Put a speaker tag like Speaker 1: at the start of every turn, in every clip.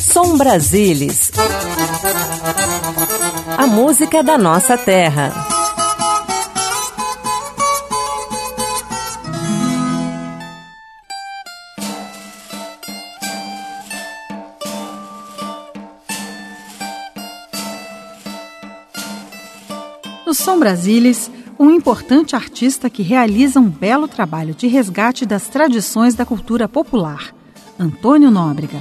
Speaker 1: Som Brasilis. A música da nossa terra.
Speaker 2: No Som Brasilis, um importante artista que realiza um belo trabalho de resgate das tradições da cultura popular, Antônio Nóbrega.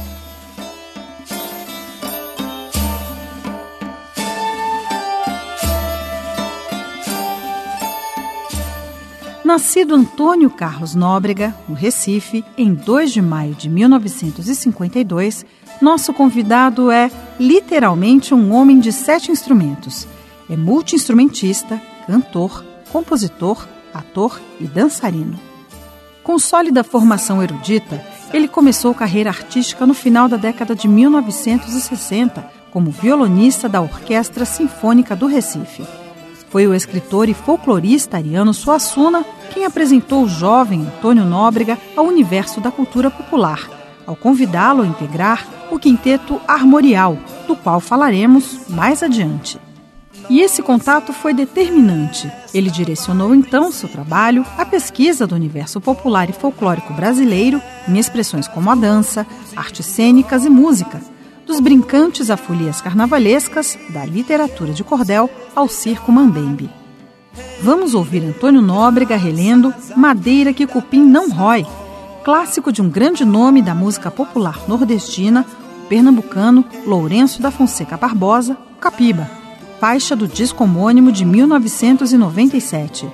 Speaker 2: Nascido Antônio Carlos Nóbrega, no Recife, em 2 de maio de 1952, nosso convidado é literalmente um homem de 7 instrumentos. É multi-instrumentista, cantor, compositor, ator e dançarino. Com sólida formação erudita, ele começou carreira artística no final da década de 1960 como violonista da Orquestra Sinfônica do Recife. Foi o escritor e folclorista Ariano Suassuna quem apresentou o jovem Antônio Nóbrega ao universo da cultura popular, ao convidá-lo a integrar o Quinteto Armorial, do qual falaremos mais adiante. E esse contato foi determinante. Ele direcionou então seu trabalho à pesquisa do universo popular e folclórico brasileiro em expressões como a dança, artes cênicas e música, dos brincantes a folias carnavalescas, da literatura de cordel ao circo mambembe. Vamos ouvir Antônio Nóbrega relendo Madeira que Cupim Não Rói, clássico de um grande nome da música popular nordestina, o pernambucano Lourenço da Fonseca Barbosa, o Capiba, faixa do disco homônimo de 1997.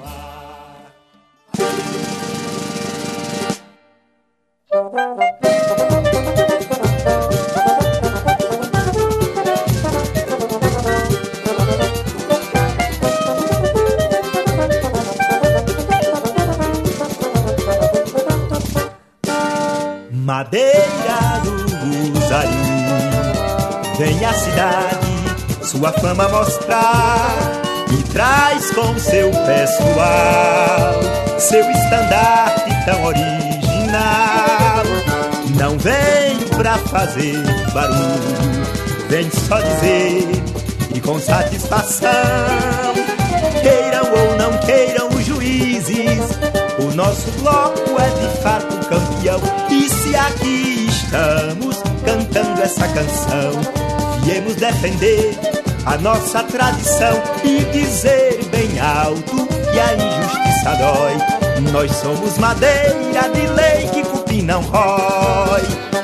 Speaker 3: Madeira do Rosário, vem à cidade sua fama mostrar e traz com seu pessoal seu estandarte tão original. Não vem pra fazer barulho, vem só dizer e com satisfação. Queiram ou não queiram os juízes, o nosso bloco é de fato campeão. E se aqui estamos cantando essa canção, viemos defender a nossa tradição e dizer bem alto que a injustiça dói. Nós somos madeira de lei que cupim não rói.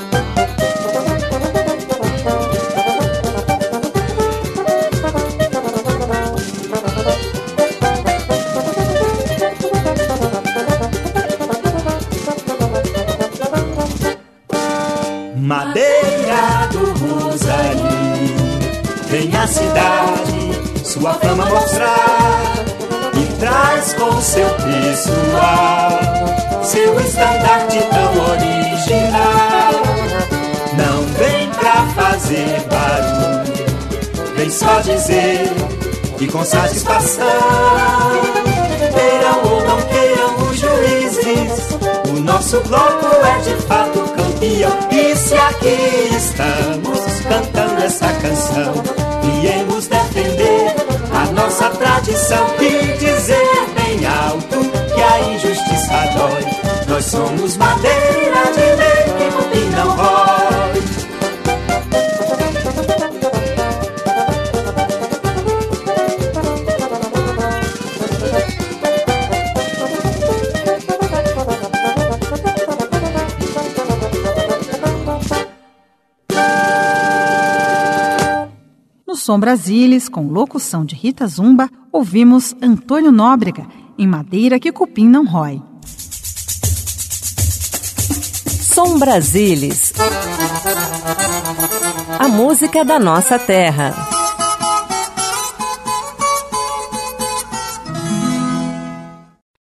Speaker 3: Madeira do Rosário, vem à cidade sua fama mostrar e traz com seu pessoal seu estandarte tão original. Não vem pra fazer barulho, vem só dizer e com satisfação. Queiram ou não queiram os juízes, o nosso bloco é de fato campeão. E se aqui estamos cantando essa canção, viemos defender a nossa tradição e dizer bem alto que a injustiça dói. Nós somos madeira de lei que cupim não rói.
Speaker 2: Som Brasilis, com locução de Rita Zumba, ouvimos Antônio Nóbrega, em Madeira que Cupim Não Rói.
Speaker 1: Som Brasilis. A música da nossa terra.